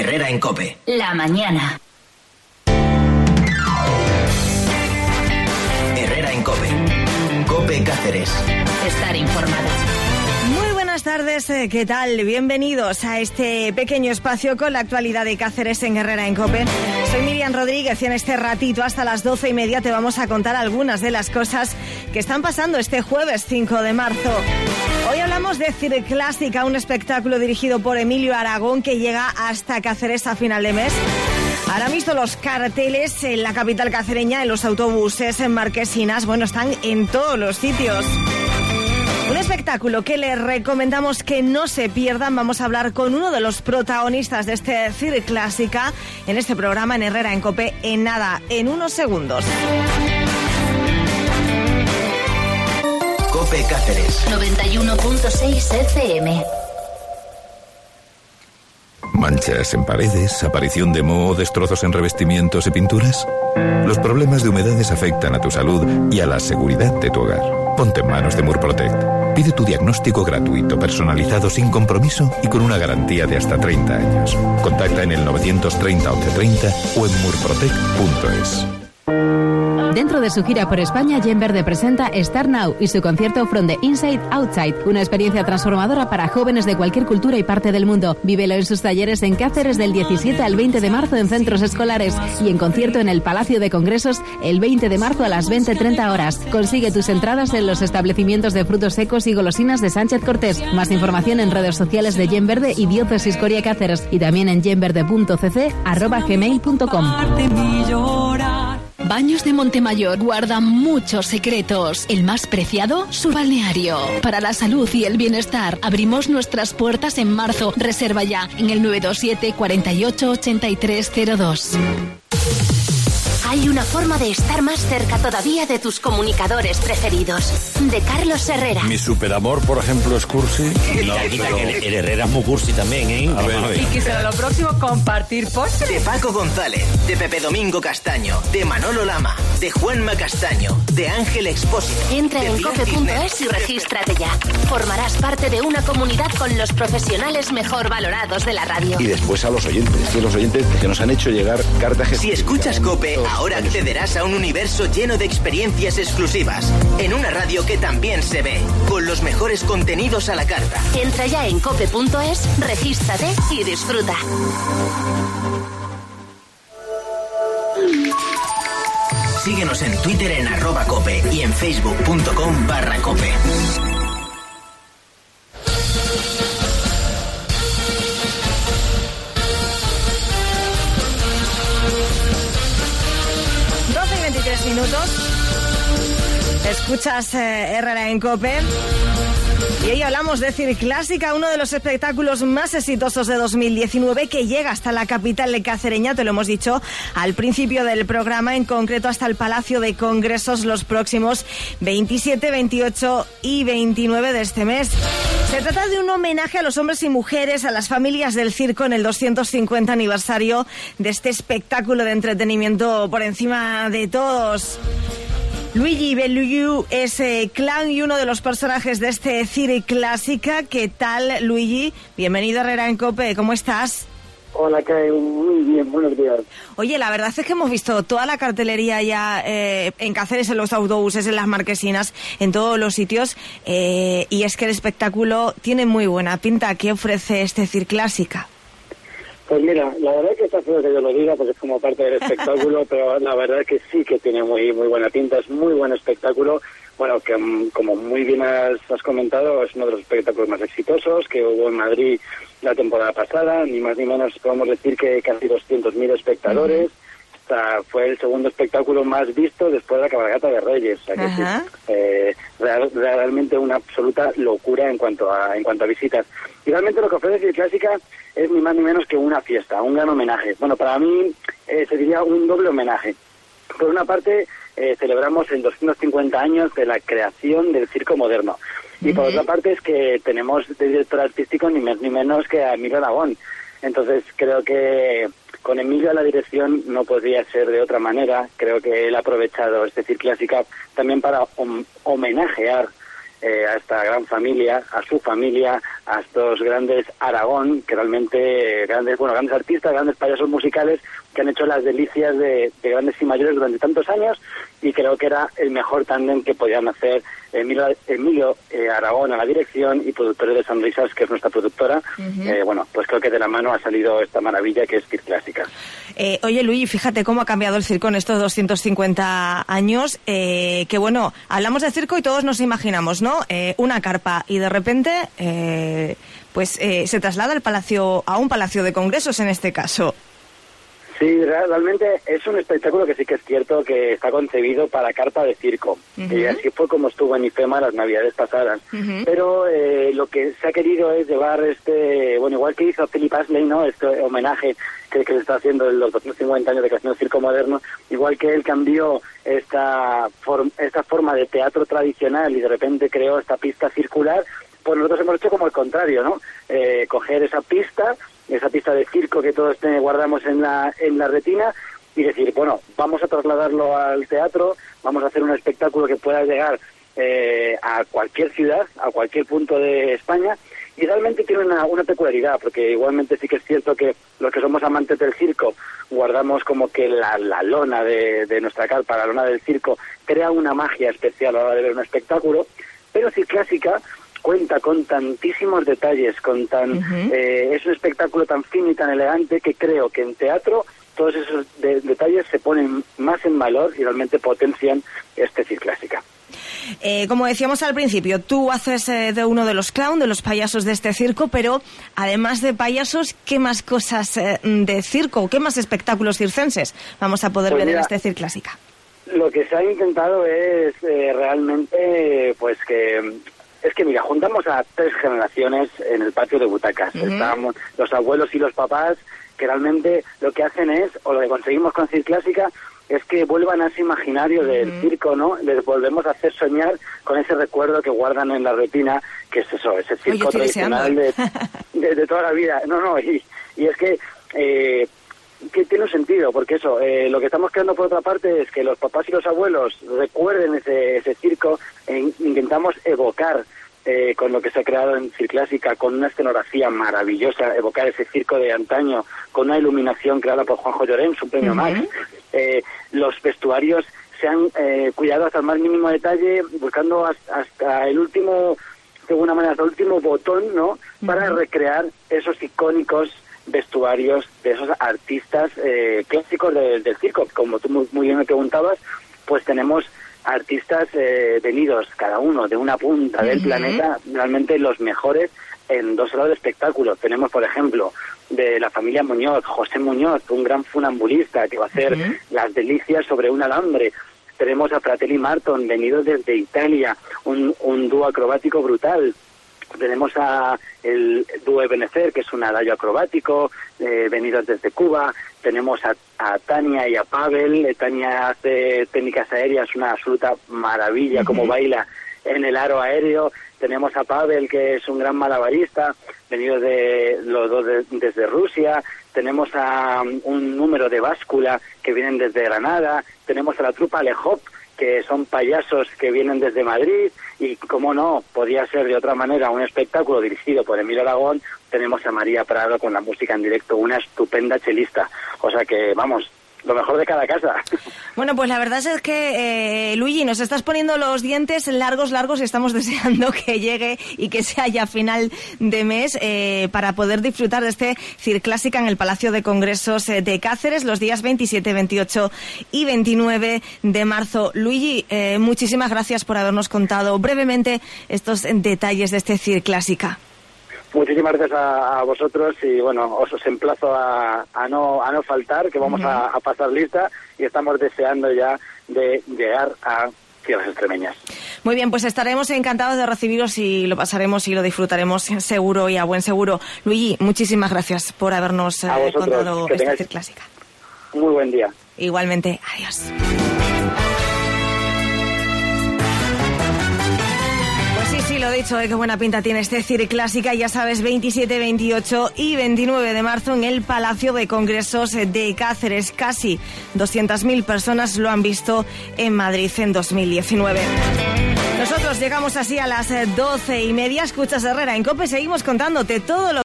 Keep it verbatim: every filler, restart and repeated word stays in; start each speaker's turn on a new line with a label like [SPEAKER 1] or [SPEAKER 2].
[SPEAKER 1] Herrera en COPE.
[SPEAKER 2] La mañana.
[SPEAKER 1] Herrera en COPE. COPE Cáceres.
[SPEAKER 2] Estar informado.
[SPEAKER 3] Muy buenas tardes, ¿qué tal? Bienvenidos a este pequeño espacio con la actualidad de Cáceres en Herrera en COPE. Soy Miriam Rodríguez y en este ratito hasta las doce y media te vamos a contar algunas de las cosas que están pasando este jueves cinco de marzo. Hoy hablamos de Circlàstica, un espectáculo dirigido por Emilio Aragón que llega hasta Cáceres a final de mes. Ahora mismo los carteles en la capital cacereña, en los autobuses, en marquesinas, bueno, están en todos los sitios. Un espectáculo que les recomendamos que no se pierdan. Vamos a hablar con uno de los protagonistas de este Circlàstica en este programa en Herrera en COPE en nada, en unos segundos.
[SPEAKER 1] COPE Cáceres.
[SPEAKER 2] noventa y uno punto seis F M.
[SPEAKER 4] ¿Manchas en paredes, aparición de moho, destrozos en revestimientos y pinturas? Los problemas de humedades afectan a tu salud y a la seguridad de tu hogar. Ponte en manos de Murprotect. Pide tu diagnóstico gratuito, personalizado, sin compromiso y con una garantía de hasta treinta años. Contacta en el novecientos treinta once treinta o en murprotect punto es.
[SPEAKER 5] Dentro de su gira por España, Jen Verde presenta Start Now y su concierto From the Inside Outside, una experiencia transformadora para jóvenes de cualquier cultura y parte del mundo. Vívelo en sus talleres en Cáceres del diecisiete al veinte de marzo en centros escolares y en concierto en el Palacio de Congresos el veinte de marzo a las veinte treinta horas. Consigue tus entradas en los establecimientos de frutos secos y golosinas de Sánchez Cortés. Más información en redes sociales de Jen Verde y Diócesis Coria Cáceres y también en jenverde punto c c arroba gmail punto com.
[SPEAKER 6] Baños de Montemayor guardan muchos secretos. El más preciado, su balneario. Para la salud y el bienestar, abrimos nuestras puertas en marzo. Reserva ya en el nueve dos siete, cuarenta y ocho, ochenta y tres cero dos.
[SPEAKER 2] Hay una forma de estar más cerca todavía de tus comunicadores preferidos. De Carlos Herrera.
[SPEAKER 7] Mi superamor, por ejemplo, es cursi.
[SPEAKER 8] No, quita, pero... que el Herrera es muy cursi también, ¿eh?
[SPEAKER 7] A ver, a ver.
[SPEAKER 9] Y que será lo próximo compartir postres.
[SPEAKER 1] De Paco González, de Pepe Domingo Castaño, de Manolo Lama, de Juanma Castaño, de Ángel Expósito.
[SPEAKER 2] Entra en cope punto es y regístrate ya. Formarás parte de una comunidad con los profesionales mejor valorados de la radio.
[SPEAKER 7] Y después a los oyentes, que los oyentes que nos han hecho llegar cartas.
[SPEAKER 1] Si escuchas COPE, ahora accederás a un universo lleno de experiencias exclusivas, en una radio que también se ve, con los mejores contenidos a la carta.
[SPEAKER 2] Entra ya en cope punto es, regístrate y disfruta.
[SPEAKER 1] Síguenos en Twitter en arroba cope y en facebook punto com barra cope.
[SPEAKER 3] veintitrés minutos. Escuchas eh, Herrera en COPE. Y hoy hablamos de Circlàstica, uno de los espectáculos más exitosos de dos mil diecinueve que llega hasta la capital de cacereña, te lo hemos dicho al principio del programa, en concreto hasta el Palacio de Congresos los próximos veintisiete, veintiocho y veintinueve de este mes. Se trata de un homenaje a los hombres y mujeres, a las familias del circo en el doscientos cincuenta aniversario de este espectáculo de entretenimiento por encima de todos. Luigi Belliu es eh, clown y uno de los personajes de este Circlàstica. ¿Qué tal, Luigi? Bienvenido a Herrera en COPE. ¿Cómo estás?
[SPEAKER 10] Hola, Kai. Muy bien, buenos días.
[SPEAKER 3] Oye, la verdad es que hemos visto toda la cartelería ya eh, en Cáceres, en los autobuses, en las marquesinas, en todos los sitios. Eh, y es que el espectáculo tiene muy buena pinta. ¿Qué ofrece este Circlàstica?
[SPEAKER 10] Pues mira, la verdad es que está feo que yo lo diga porque es como parte del espectáculo, pero la verdad es que sí que tiene muy muy buena pinta, es muy buen espectáculo. Bueno, que como muy bien has, has comentado, es uno de los espectáculos más exitosos que hubo en Madrid la temporada pasada, ni más ni menos podemos decir que casi doscientos mil espectadores. Uh-huh. Esta fue el segundo espectáculo más visto después de la cabalgata de Reyes. O sea que uh-huh. sí, eh, real, realmente una absoluta locura en cuanto a en cuanto a visitas. Y realmente lo que ofrece Circlàstica es ni más ni menos que una fiesta, un gran homenaje. Bueno, para mí eh, se diría un doble homenaje. Por una parte, eh, celebramos el doscientos cincuenta años de la creación del circo moderno. Y uh-huh. por otra parte es que tenemos de director artístico ni más ni menos que a Emilio Aragón. Entonces creo que con Emilio a la dirección no podría ser de otra manera. Creo que él ha aprovechado este Circlàstica también para hom- homenajear eh, a esta gran familia, a su familia, a estos grandes Aragón, que realmente, eh, grandes, bueno, grandes artistas, grandes payasos musicales, que han hecho las delicias de, de grandes y mayores durante tantos años, y creo que era el mejor tándem que podían hacer Emilio, Emilio eh, Aragón a la dirección y productores de Sonrisas, que es nuestra productora. Uh-huh. Eh, bueno, pues creo que de la mano ha salido esta maravilla que es Circlásica.
[SPEAKER 3] Eh, oye, Luigi, fíjate cómo ha cambiado el circo en estos doscientos cincuenta años, eh, que bueno, hablamos de circo y todos nos imaginamos, ¿no? Eh, una carpa y de repente, eh, pues eh, se traslada al palacio, a un palacio de congresos en este caso.
[SPEAKER 10] Sí, realmente es un espectáculo que sí que es cierto que está concebido para carpa de circo. Uh-huh. Y así fue como estuvo en IFEMA las navidades pasadas. Uh-huh. Pero eh, lo que se ha querido es llevar este, bueno, igual que hizo Philip Astley, ¿no? Este homenaje que, que se está haciendo en los doscientos cincuenta años de creación del circo moderno, igual que él cambió esta, form, esta forma de teatro tradicional y de repente creó esta pista circular, pues nosotros hemos hecho como el contrario, ¿no? Eh, coger esa pista, esa pista de circo que todos te guardamos en la en la retina y decir, bueno, vamos a trasladarlo al teatro, vamos a hacer un espectáculo que pueda llegar eh, a cualquier ciudad, a cualquier punto de España, y realmente tiene una, una peculiaridad, porque igualmente sí que es cierto que los que somos amantes del circo guardamos como que la, la lona de, de nuestra carpa, la lona del circo, crea una magia especial a la hora de ver un espectáculo, pero Circlásica cuenta con tantísimos detalles, con tan uh-huh. eh, es un espectáculo tan fino y tan elegante que creo que en teatro todos esos de, detalles se ponen más en valor y realmente potencian este Circlásica.
[SPEAKER 3] Eh, como decíamos al principio, tú haces eh, de uno de los clowns, de los payasos de este circo, pero además de payasos, ¿qué más cosas eh, de circo, qué más espectáculos circenses vamos a poder pues ver mira, en este Circlásica?
[SPEAKER 10] Lo que se ha intentado es eh, realmente, pues que... Es que, mira, juntamos a tres generaciones en el patio de butacas. Uh-huh. Estamos los abuelos y los papás, que realmente lo que hacen es, o lo que conseguimos con Circlásica, es que vuelvan a ese imaginario del uh-huh. circo, ¿no? Les volvemos a hacer soñar con ese recuerdo que guardan en la retina, que es eso, ese circo Oye, tradicional de, de, de toda la vida. No, no, y, y es que... Eh, que tiene un sentido, porque eso, eh, lo que estamos creando por otra parte es que los papás y los abuelos recuerden ese, ese circo, e intentamos evocar eh, con lo que se ha creado en Circlásica, con una escenografía maravillosa, evocar ese circo de antaño, con una iluminación creada por Juanjo Llorens, un premio uh-huh. Max. Eh, los vestuarios se han eh, cuidado hasta el más mínimo detalle, buscando hasta, hasta el último, de alguna manera, hasta el último botón, ¿no? Uh-huh. Para recrear esos icónicos vestuarios de esos artistas eh, clásicos de, del circo. Como tú muy, muy bien me preguntabas, pues tenemos artistas eh, venidos cada uno de una punta del uh-huh. planeta, realmente los mejores en dos horas de espectáculo. Tenemos, por ejemplo, de la familia Muñoz, José Muñoz, un gran funambulista que va a hacer uh-huh. las delicias sobre un alambre. Tenemos a Fratelli Marton, venidos desde Italia, un, un dúo acrobático brutal. Tenemos a el dúo Ebenezer, que es un adagio acrobático, eh, venidos desde Cuba. Tenemos a, a Tania y a Pavel. Eh, Tania hace técnicas aéreas, una absoluta maravilla, uh-huh. como baila en el aro aéreo. Tenemos a Pavel, que es un gran malabarista, venidos de los dos de, desde Rusia. Tenemos a um, un número de báscula que vienen desde Granada. Tenemos a la trupa Lejop, que son payasos que vienen desde Madrid, y como no, podía ser de otra manera un espectáculo dirigido por Emilio Aragón. Tenemos a María Prado con la música en directo, una estupenda chelista. O sea que, vamos, lo mejor de cada casa.
[SPEAKER 3] Bueno, pues la verdad es que, eh, Luigi, nos estás poniendo los dientes largos, largos, y estamos deseando que llegue y que sea ya final de mes eh, para poder disfrutar de este Circlásica en el Palacio de Congresos de Cáceres los días veintisiete, veintiocho y veintinueve de marzo. Luigi, eh, muchísimas gracias por habernos contado brevemente estos detalles de este Circlásica.
[SPEAKER 10] Muchísimas gracias a, a vosotros y bueno, os, os emplazo a, a no a no faltar, que vamos uh-huh. a, a pasar lista y estamos deseando ya de llegar a tierras extremeñas.
[SPEAKER 3] Muy bien, pues estaremos encantados de recibiros y lo pasaremos y lo disfrutaremos seguro y a buen seguro. Luigi, muchísimas gracias por habernos eh, contado esta Circlásica.
[SPEAKER 10] Muy buen día.
[SPEAKER 3] Igualmente, adiós. Sí, lo dicho, ¿eh? Qué buena pinta tiene este Circlásica, ya sabes, veintisiete, veintiocho y veintinueve de marzo en el Palacio de Congresos de Cáceres. Casi doscientas mil personas lo han visto en Madrid en dos mil diecinueve. Nosotros Nosotros llegamos así a las doce y media. Escuchas Herrera en COPE. Seguimos contándote todo lo